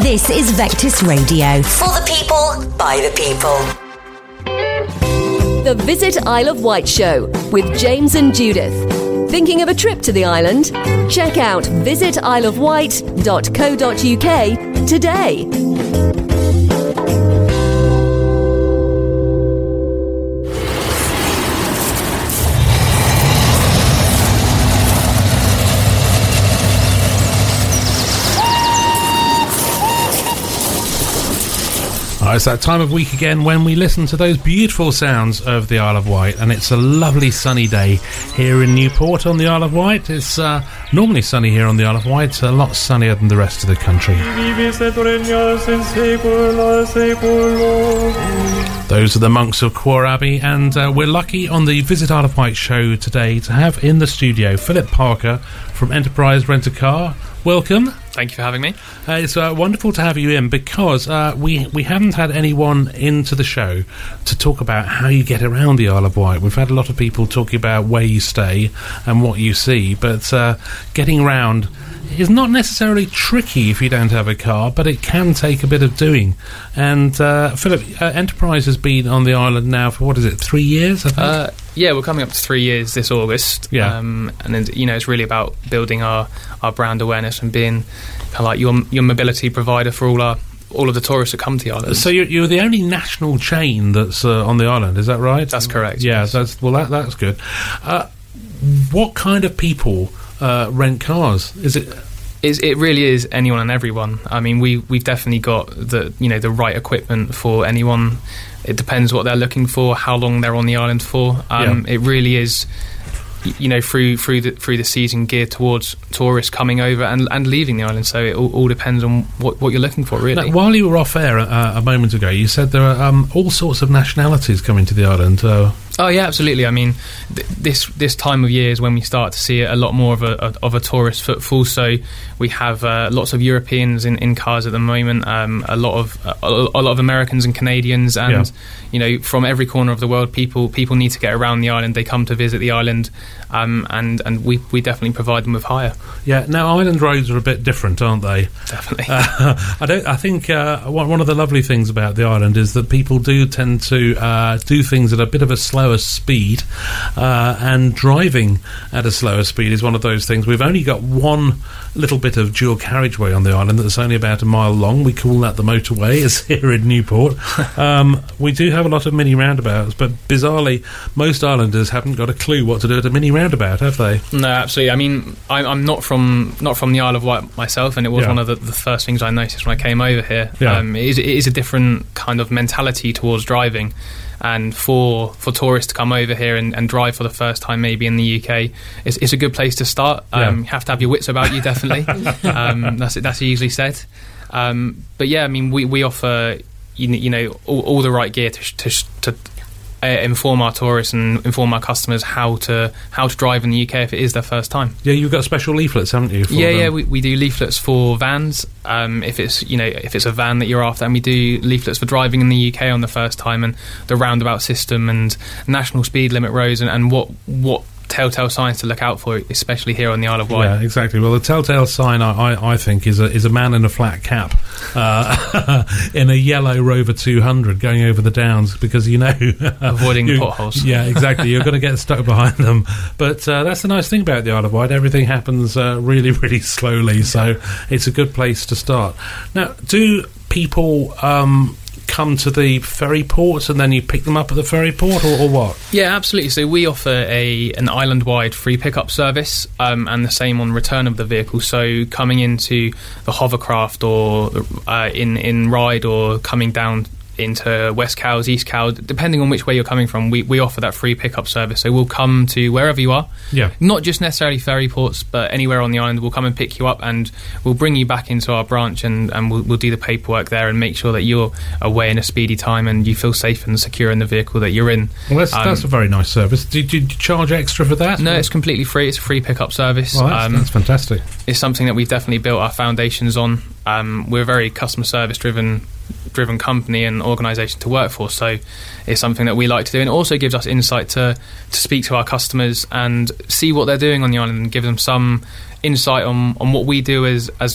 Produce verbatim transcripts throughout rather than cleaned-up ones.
This is Vectis Radio. For the people, by the people. The Visit Isle of Wight Show with James and Judith. Thinking of a trip to the island? Check out visit isle of wight dot co dot uk today. Oh, it's that time of week again when we listen to those beautiful sounds of the Isle of Wight, and it's a lovely sunny day here in Newport on the Isle of Wight. It's uh, normally sunny here on the Isle of Wight, it's a lot sunnier than the rest of the country. Those are the monks of Quor Abbey, and uh, we're lucky on the Visit Isle of Wight show today to have in the studio Philip Parker from Enterprise Rent-A-Car. Welcome. Thank you for having me. Uh, it's uh, wonderful to have you in because uh, we we haven't had anyone into the show to talk about how you get around the Isle of Wight. We've had a lot of people talking about where you stay and what you see, but uh, getting around is not necessarily tricky if you don't have a car, but it can take a bit of doing. And uh, Philip, uh, Enterprise has been on the island now for, what is it, three years, I think? Uh, yeah, we're coming up to three years this August. Yeah. Um, and, then, you know, it's really about building our, our brand awareness and being kind of like your your mobility provider for all our all of the tourists that come to the island. So you're, you're the only national chain that's uh, on the island, is that right? That's correct. Yeah, yes. that's well, that, that's good. Uh, what kind of people uh, rent cars? Is it... It's, it really is anyone and everyone. I mean, we we've definitely got the you know the right equipment for anyone. It depends what they're looking for, how long they're on the island for. Um, yeah. It really is, you know, through through the through the season geared towards tourists coming over and and leaving the island. So it all, all depends on what, what you're looking for, really. Now, while you were off air uh, a moment ago, you said there are um, all sorts of nationalities coming to the island. Uh, Oh yeah, absolutely. I mean, th- this this time of year is when we start to see a lot more of a, a of a tourist footfall. So we have uh, lots of Europeans in, in cars at the moment. Um, a lot of uh, a lot of Americans and Canadians, and yeah. you know, from every corner of the world, people people need to get around the island. They come to visit the island, um, and and we we definitely provide them with hire. Yeah. Now, island roads are a bit different, aren't they? Definitely. Uh, I don't. I think uh, one one of the lovely things about the island is that people do tend to uh, do things at a bit of a slow speed, uh, and driving at a slower speed is one of those things. We've only got one little bit of dual carriageway on the island that's only about a mile long. We call that the motorway. It's here in Newport. um, we do have a lot of mini roundabouts, but bizarrely most islanders haven't got a clue what to do at a mini roundabout, have they? No, absolutely. I mean, I, I'm not from not from the Isle of Wight myself, and it was yeah. one of the, the first things I noticed when I came over here. Yeah. Um, it, is, it is a different kind of mentality towards driving. And for, for tourists to come over here and, and drive for the first time maybe in the U K, it's, it's a good place to start. Um, yeah. You have to have your wits about you, definitely. um, that's that's usually said. Um, but yeah, I mean, we, we offer you, you know all, all the right gear to to, to uh, inform our tourists and inform our customers how to how to drive in the U K if it is their first time. Yeah, you've got special leaflets, haven't you? For yeah, them? yeah, we, we do leaflets for vans. Um, if it's you know if it's a van that you're after, and we do leaflets for driving in the U K on the first time, and the roundabout system and national speed limit roads, and, and what what telltale signs to look out for, especially here on the Isle of Wight. Yeah, exactly. Well, the telltale sign I, I, I think is a is a man in a flat cap uh, in a yellow Rover two hundred going over the downs, because you know avoiding you, potholes. Yeah, exactly. You're going to get stuck behind them. But uh, that's the nice thing about the Isle of Wight. Everything happens uh, really, really slowly, so it's a good place to start. Now, do people Um, come to the ferry port and then you pick them up at the ferry port, or, or what? Yeah, absolutely. So we offer a an island-wide free pickup service, um, and the same on return of the vehicle. So coming into the hovercraft or uh, in in ride, or coming down into West Cowes, East Cowes, depending on which way you're coming from, we, we offer that free pickup service. So we'll come to wherever you are. Yeah. Not just necessarily ferry ports, but anywhere on the island. We'll come and pick you up, and we'll bring you back into our branch, and, and we'll, we'll do the paperwork there and make sure that you're away in a speedy time and you feel safe and secure in the vehicle that you're in. Well, that's, um, that's a very nice service. Do, do you charge extra for that? No, it's completely free. It's a free pickup service. Well, that's, um, that's fantastic. It's something that we've definitely built our foundations on. Um, we're a very customer service driven driven company and organisation to work for, so it's something that we like to do, and it also gives us insight to to speak to our customers and see what they're doing on the island and give them some insight on, on what we do as as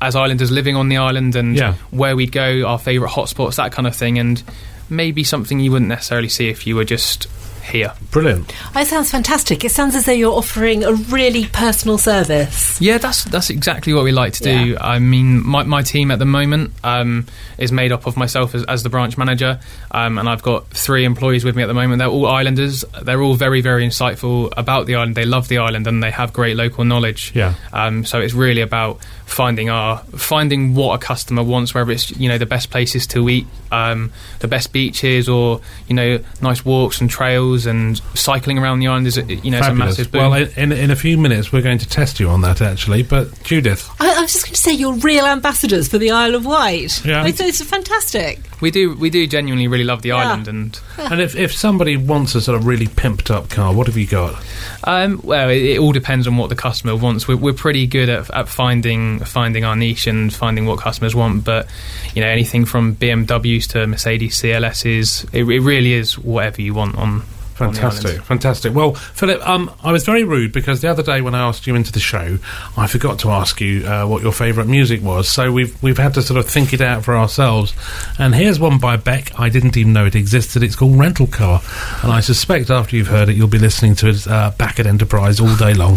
as islanders living on the island, and yeah. where we'd go, our favourite hotspots, that kind of thing, and maybe something you wouldn't necessarily see if you were just here. Brilliant. Oh, it sounds fantastic. It sounds as though you're offering a really personal service. Yeah, that's that's exactly what we like to do. Yeah. I mean, my, my team at the moment um, is made up of myself as, as the branch manager, um, and I've got three employees with me at the moment. They're all islanders. They're all very, very insightful about the island. They love the island and they have great local knowledge. Yeah. Um, so it's really about finding our finding what a customer wants, whether it's, you know, the best places to eat, um, the best beaches, or, you know, nice walks and trails, and cycling around the island is, you know, it's a massive boom. Well, in, in a few minutes we're going to test you on that, actually. But Judith, I, I was just going to say, you're real ambassadors for the Isle of Wight. Yeah. It's, it's fantastic. We do we do genuinely really love the Yeah. island, and and if, if somebody wants a sort of really pimped up car, what have you got? Um, well, it, it all depends on what the customer wants. We're, we're pretty good at, at finding finding our niche and finding what customers want. But, you know, anything from B M Ws to Mercedes C L Ss, it, it really is whatever you want on. Fantastic, fantastic. Well, Philip, um, I was very rude because the other day when I asked you into the show, I forgot to ask you uh, what your favourite music was. So we've we've had to sort of think it out for ourselves. And here's one by Beck. I didn't even know it existed. It's called Rental Car, and I suspect after you've heard it, you'll be listening to it uh, back at Enterprise all day long.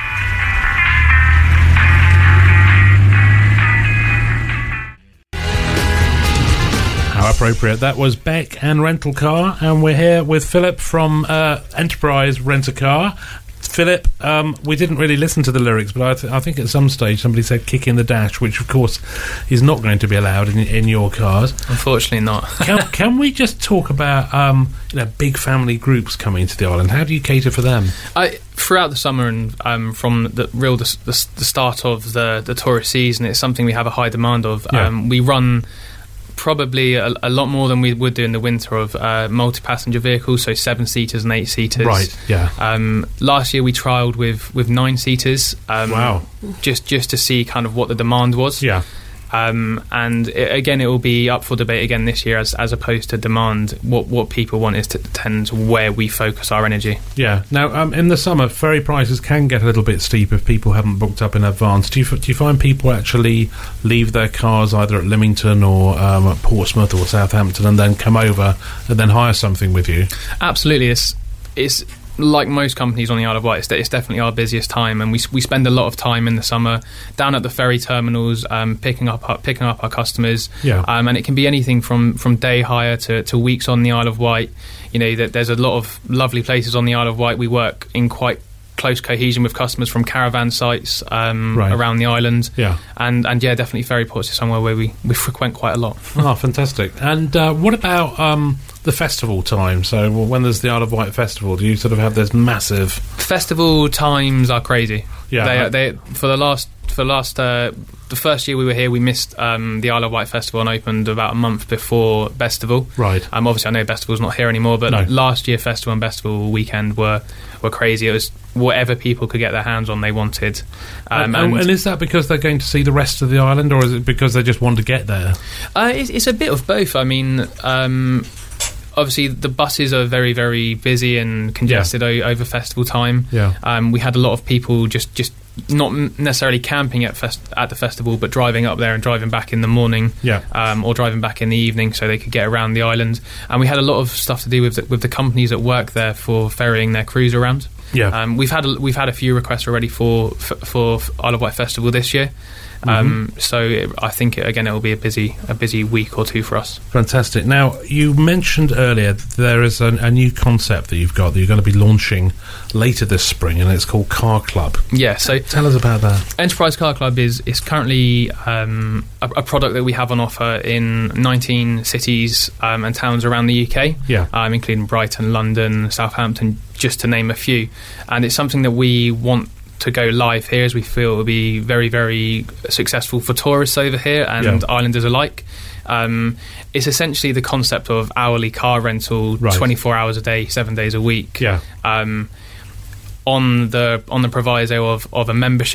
How appropriate. That was Beck and Rental Car, and we're here with Philip from uh, Enterprise Rent a Car. Philip, um, we didn't really listen to the lyrics, but I, th- I think at some stage somebody said kick in the dash, which of course is not going to be allowed in, in your cars. Unfortunately not. can, can we just talk about um, you know, big family groups coming to the island? How do you cater for them? I, throughout the summer and um, from the real the, the, the start of the, the tourist season, it's something we have a high demand of. Yeah. Um, we run probably a, a lot more than we would do in the winter of uh, multi-passenger vehicles, so seven-seaters and eight-seaters. Right, yeah. Um, last year we trialled with, with nine-seaters. Um, Wow. Just, just to see kind of what the demand was. Yeah. Um, and it, again, it will be up for debate again this year, as as opposed to demand. What what people want is to tend to where we focus our energy. Yeah. Now, um, in the summer, ferry prices can get a little bit steep if people haven't booked up in advance. Do you f- do you find people actually leave their cars either at Leamington or um, at Portsmouth or Southampton and then come over and then hire something with you? Absolutely, it's it's. Like most companies on the Isle of Wight, it's, it's definitely our busiest time, and we we spend a lot of time in the summer down at the ferry terminals, um, picking up our, picking up our customers. Yeah. Um, and it can be anything from, from day hire to, to weeks on the Isle of Wight. You know, that there's a lot of lovely places on the Isle of Wight. We work in quite close cohesion with customers from caravan sites um, Right. around the island. Yeah. And and yeah, definitely ferry ports is somewhere where we, we frequent quite a lot. Oh, fantastic. And uh, what about um, the festival time? So well, when there's the Isle of Wight Festival, do you sort of have this massive... Festival times are crazy. Yeah. They, they for the last for the last uh, the first year we were here, we missed um, the Isle of Wight Festival and opened about a month before Bestival. Right. Um, obviously, I know Bestival's not here anymore, but No. last year Festival and Bestival weekend were were crazy. It was whatever people could get their hands on, they wanted. Um, and, and, and is that because they're going to see the rest of the island, or is it because they just want to get there? Uh, it's, it's a bit of both. I mean, um, obviously the buses are very, very busy and congested o- over festival time. Yeah. Um, we had a lot of people just, just not m- necessarily camping at fest- at the festival, but driving up there and driving back in the morning. Yeah. Um, or driving back in the evening so they could get around the island. And we had a lot of stuff to do with the, with the companies that work there for ferrying their crews around. Yeah. Um, we've had a, we've had a few requests already for for, for Isle of Wight Festival this year. Um, Mm-hmm. so it, I think it, again it will be a busy a busy week or two for us. Fantastic. Now, you mentioned earlier that there is a, a new concept that you've got that you're going to be launching later this spring, and it's called Car Club. Yeah. So Tell us about that. Enterprise Car Club is is currently um, a, a product that we have on offer in nineteen cities um, and towns around the U K. Yeah. Um, including Brighton, London, Southampton, just to name a few. And it's something that we want to go live here, as we feel it will be very, very successful for tourists over here and Yeah. islanders alike. Um, it's essentially the concept of hourly car rental, Right. twenty-four hours a day, seven days a week. Yeah. Um, on the on the proviso of, of a membership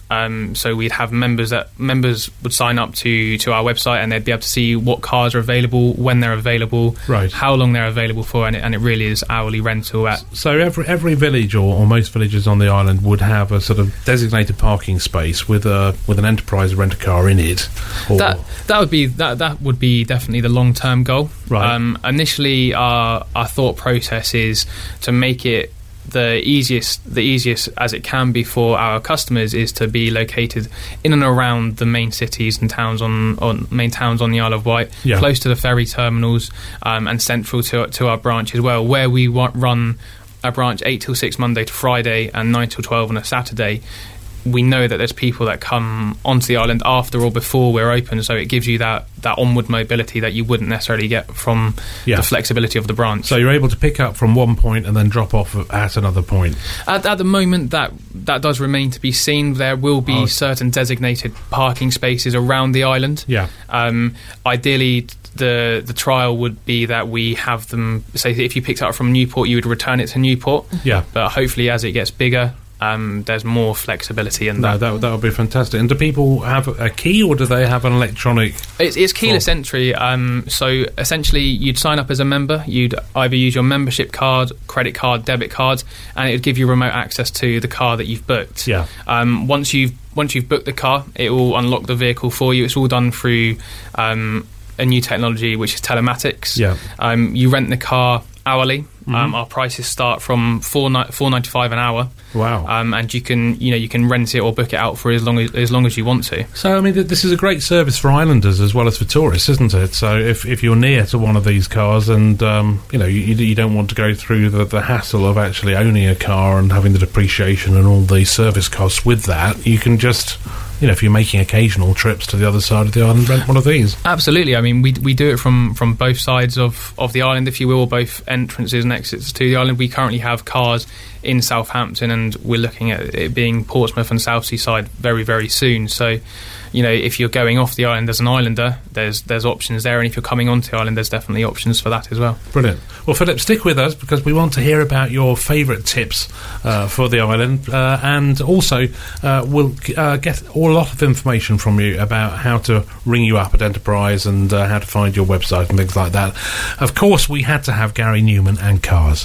Um, so we'd have members that members would sign up to, to our website, and they'd be able to see what cars are available, when they're available, right. how long they're available for, and it, and it really is hourly rental. At so every every village or, or most villages on the island would have a sort of designated parking space with a with an Enterprise rent-a-car in it. Or that that would be that that would be definitely the long term goal. Right. Um, initially, our our thought process is to make it the easiest the easiest as it can be for our customers is to be located in and around the main cities and towns on, on main towns on the Isle of Wight, yeah. close to the ferry terminals, um, and central to to our branch as well, where we wa- run our branch eight till six Monday to Friday and nine till twelve on a Saturday. We know that there's people that come onto the island after or before we're open, so it gives you that, that onward mobility that you wouldn't necessarily get from yeah. the flexibility of the branch. So you're able to pick up from one point and then drop off at another point. At, at the moment, that that does remain to be seen. There will be oh. certain designated parking spaces around the island. Yeah. Um, ideally, the the trial would be that we have them. Say, if you picked it up from Newport, you would return it to Newport. Yeah. But hopefully, as it gets bigger, Um, there's more flexibility in no, that. that that would be fantastic. And do people have a key, or do they have an electronic? It's, it's keyless form? entry. Um, so essentially, you'd sign up as a member. You'd either use your membership card, credit card, debit card, and it would give you remote access to the car that you've booked. Yeah. Um, once you've once you've booked the car, it will unlock the vehicle for you. It's all done through um, a new technology, which is telematics. Yeah. Um, you rent the car hourly. Mm-hmm. Um, our prices start from four four ninety five an hour. Wow. Um, and you can you know you can rent it or book it out for as long as as long as you want to. So I mean, th- this is a great service for islanders as well as for tourists, isn't it? So if, if you're near to one of these cars and um, you know you, you don't want to go through the, the hassle of actually owning a car and having the depreciation and all the service costs with that, you can just, you know, if you're making occasional trips to the other side of the island, rent one of these. Absolutely. I mean, we we do it from, from both sides of, of the island, if you will, both entrances and exits to the island. We currently have cars in Southampton, and we're looking at it being Portsmouth and South Sea side very, very soon. So, you know, if you're going off the island as an islander, there's there's options there, and if you're coming onto the island, there's definitely options for that as well. Brilliant. Well, Philip, stick with us because we want to hear about your favourite tips uh, for the island, uh, and also uh, we'll uh, get a lot of information from you about how to ring you up at Enterprise and uh, how to find your website and things like that. Of course, we had to have Gary Newman and cars.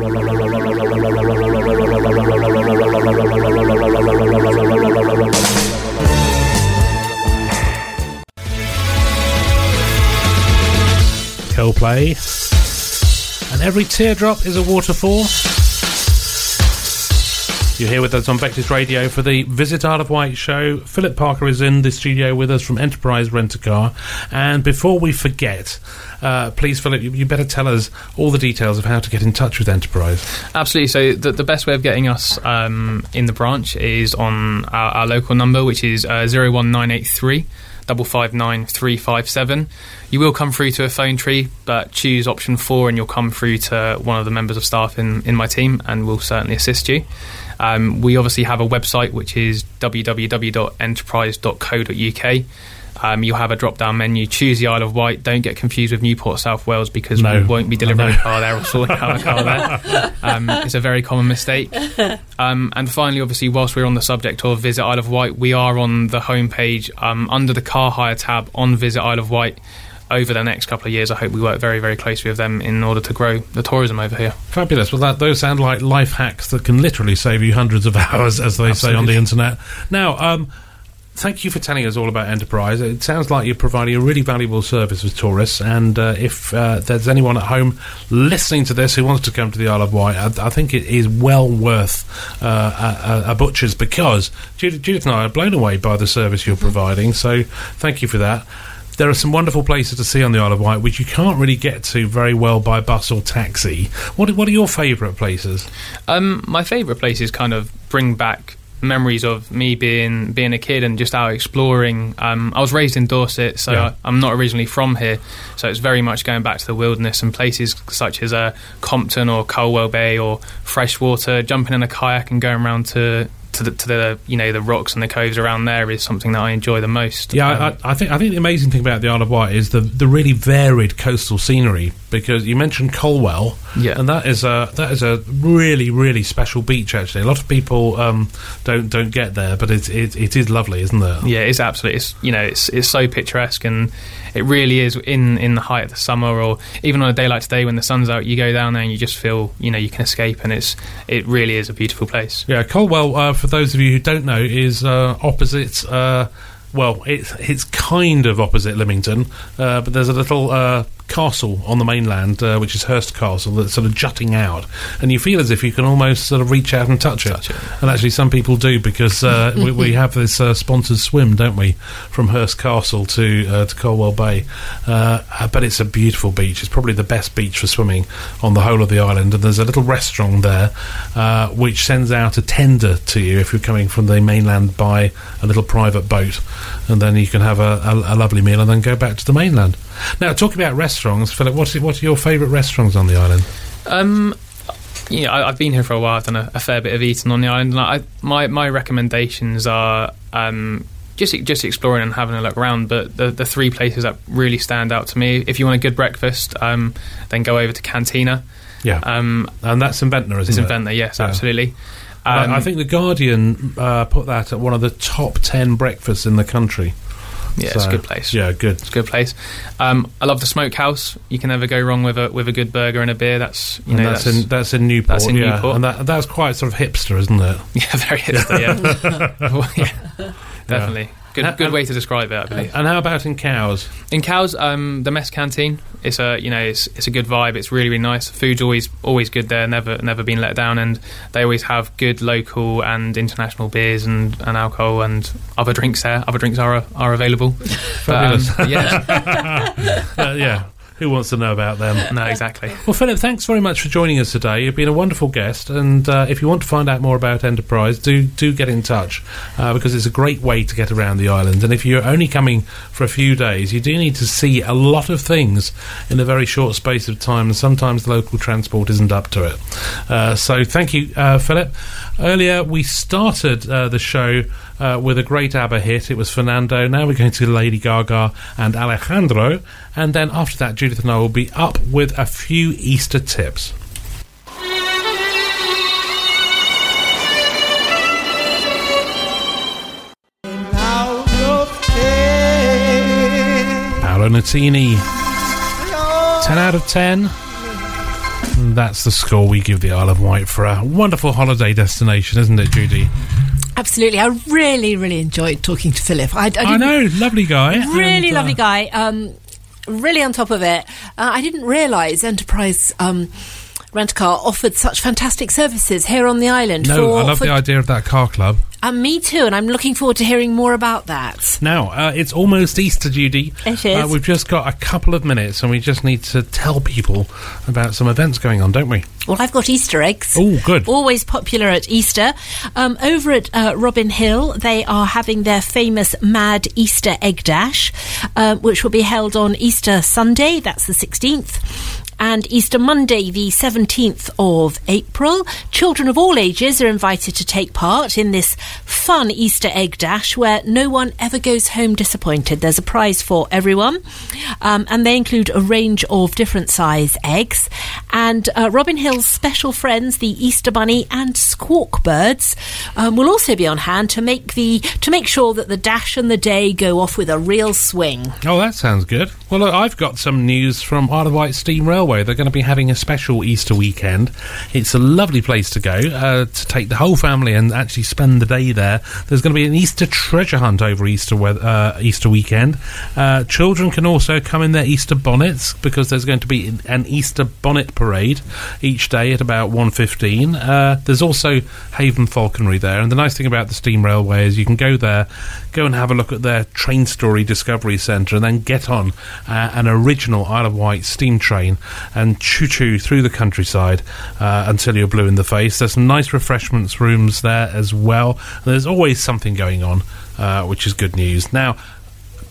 Coldplay. And every teardrop is a waterfall. You're here with us on Vectis Radio for the Visit Isle of Wight show. Philip Parker is in the studio with us from Enterprise Rent-A-Car. And before we forget, uh, please, Philip, you, you better tell us all the details of how to get in touch with Enterprise. Absolutely. So the, the best way of getting us um, in the branch is on our, our local number, which is uh, zero one nine eight three five five nine three five seven. You will come through to a phone tree, but choose option four and you'll come through to one of the members of staff in, in my team, and we'll certainly assist you. Um, we obviously have a website, which is w w w dot enterprise dot co dot u k. Um, you'll have a drop-down menu. Choose the Isle of Wight. Don't get confused with Newport, South Wales, because no. we won't be delivering a car there or sorting out a car there. Um, it's a very common mistake. Um, and finally, obviously, whilst we're on the subject of Visit Isle of Wight, we are on the homepage um, under the car hire tab on Visit Isle of Wight. Over the next couple of years, I hope we work very, very closely with them in order to grow the tourism over here. Fabulous. Well, that, those sound like life hacks that can literally save you hundreds of hours, as they Absolutely. say on the internet. Now, um, thank you for telling us all about Enterprise. It sounds like you're providing a really valuable service for tourists, and uh, if uh, there's anyone at home listening to this who wants to come to the Isle of Wight, I, I think it is well worth uh, a, a butcher's, because Judith, Judith and I are blown away by the service you're providing, so thank you for that. There are some wonderful places to see on the Isle of Wight which you can't really get to very well by bus or taxi. What, what are your favourite places? Um, my favourite places kind of bring back memories of me being being a kid and just out exploring. Um, I was raised in Dorset, so yeah. I, I'm not originally from here, so it's very much going back to the wilderness and places such as uh, Compton or Colwell Bay or Freshwater, jumping in a kayak and going around to to the, to the you know the rocks and the coves around there is something that I enjoy the most. Yeah, um, I, I think I think the amazing thing about the Isle of Wight is the the really varied coastal scenery. Because you mentioned Colwell, yeah, and that is a that is a really really special beach. Actually, a lot of people um, don't don't get there, but it, it it is lovely, isn't it? Yeah, it's absolutely. It's you know it's it's so picturesque, and it really is in in the height of the summer, or even on a day like today when the sun's out, you go down there and you just feel you know you can escape, and it's it really is a beautiful place. Yeah, Colwell, uh, for those of you who don't know, is uh, opposite. Uh, well, it's it's kind of opposite Lymington, uh, but there's a little uh, castle on the mainland, uh, which is Hurst Castle, that's sort of jutting out, and you feel as if you can almost sort of reach out and touch, touch it. it. And actually, some people do, because uh, we, we have this uh, sponsored swim, don't we, from Hurst Castle to uh, to Colwell Bay. Uh, but it's a beautiful beach. It's probably the best beach for swimming on the whole of the island. And there's a little restaurant there uh, which sends out a tender to you if you're coming from the mainland by a little private boat, and then you can have a, a, a lovely meal and then go back to the mainland. Now, talking about restaurants, Philip, what are, what are your favourite restaurants on the island? Um, you know, I, I've been here for a while. I've done a, a fair bit of eating on the island. And I, my my recommendations are um, just just exploring and having a look around. But the the three places that really stand out to me, if you want a good breakfast, um, then go over to Cantina. Yeah, um, and that's in Ventnor, isn't it's it? It's in Ventnor, yes, yeah. Absolutely. Um, I think The Guardian uh, put that at one of the top ten breakfasts in the country. Yeah, so, it's a good place. Yeah, good. It's a good place. Um, I love the Smokehouse. You can never go wrong with a with a good burger and a beer. That's you and know that's, that's in that's in Newport. That's in yeah. Newport, and that that's quite sort of hipster, isn't it? Yeah, very hipster. Yeah, well, yeah definitely. Yeah. Good, good way to describe it, I believe. And how about in Cowes? In Cowes, um, the Mess Canteen. It's a you know it's it's a good vibe. It's really really nice. The food's always always good there. Never never been let down, and they always have good local and international beers and, and alcohol and other drinks there. Other drinks are are available. Fabulous. But, um, yeah, uh, yeah. Who wants to know about them? No, exactly. Well, Philip, thanks very much for joining us today. You've been a wonderful guest, and uh, if you want to find out more about Enterprise, do do get in touch, uh, because it's a great way to get around the island. And if you're only coming for a few days, you do need to see a lot of things in a very short space of time, and sometimes the local transport isn't up to it. Uh, so thank you, uh, Philip. Earlier, we started uh, the show Uh, with a great ABBA hit. It was Fernando. Now we're going to Lady Gaga and Alejandro, and then after that Judith and I will be up with a few Easter tips. Paolo Nutini, ten out of ten. That's the score we give the Isle of Wight for a wonderful holiday destination, isn't it, Judy? Absolutely. I really, really enjoyed talking to Philip. I, I, I know, lovely guy. Really and, lovely uh, guy. Um, really on top of it. Uh, I didn't realise Enterprise um, Rent-A-Car offered such fantastic services here on the island. No, for, I love for, the idea of that car club. And me too, and I'm looking forward to hearing more about that. Now, uh, it's almost Easter, Judy. It is. Uh, we've just got a couple of minutes, and we just need to tell people about some events going on, don't we? Well, I've got Easter eggs. Oh, good. Always popular at Easter. Um, over at uh, Robin Hill, they are having their famous Mad Easter Egg Dash, uh, which will be held on Easter Sunday, that's the sixteenth. And Easter Monday, the seventeenth of April. Children of all ages are invited to take part in this fun Easter egg dash where no one ever goes home disappointed. There's a prize for everyone, um, and they include a range of different size eggs. And uh, Robin Hill's special friends, the Easter Bunny and Squawk Birds, um, will also be on hand to make the to make sure that the dash and the day go off with a real swing. Oh, that sounds good. Well, look, I've got some news from Isle of Wight Steam Railway. They're going to be having a special Easter weekend. It's a lovely place to go uh, to take the whole family and actually spend the day there. There's going to be an Easter treasure hunt over Easter we- uh, Easter weekend. Uh, children can also come in their Easter bonnets because there's going to be an Easter bonnet parade each day at about one fifteen. Uh, there's also Haven Falconry there, and the nice thing about the Steam Railway is you can go there, go and have a look at their Train Story Discovery Centre, and then get on uh, an original Isle of Wight steam train and choo-choo through the countryside uh, until you're blue in the face. There's some nice refreshments rooms there as well. There's always something going on, uh, which is good news. Now,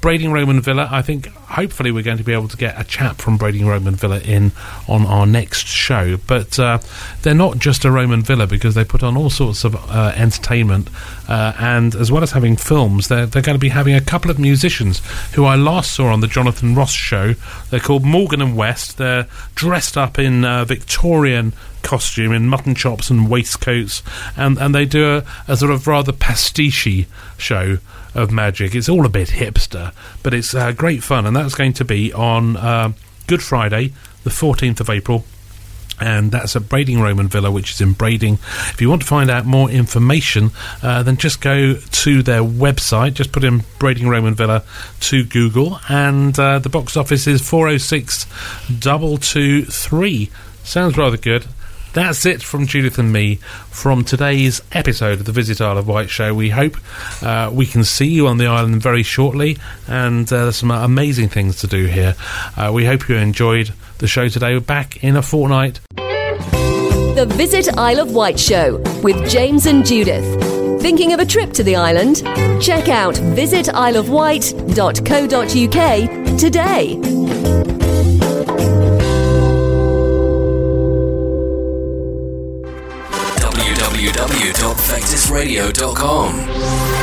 Brading Roman Villa, I think hopefully we're going to be able to get a chap from Brading Roman Villa in on our next show. But uh, they're not just a Roman Villa, because they put on all sorts of uh, entertainment, uh, and as well as having films, they're, they're going to be having a couple of musicians who I last saw on the Jonathan Ross show. They're called Morgan and West. They're dressed up in uh, Victorian costume, in mutton chops and waistcoats, and, and they do a, a sort of rather pastiche show of magic. It's all a bit hipster, but it's uh, great fun, and that's going to be on uh, Good Friday, the fourteenth of April, and that's at Brading Roman Villa, which is in Brading. If you want to find out more information, uh, then just go to their website, just put in Brading Roman Villa to Google, and uh, the box office is four oh six two two three. Sounds rather good. That's it from Judith and me from today's episode of the Visit Isle of Wight show. We hope uh, we can see you on the island very shortly, and uh, there's some amazing things to do here. Uh, we hope you enjoyed the show today. We're back in a fortnight. The Visit Isle of Wight show with James and Judith. Thinking of a trip to the island? Check out visit isle of wight dot co dot uk today. w w w dot vectis radio dot com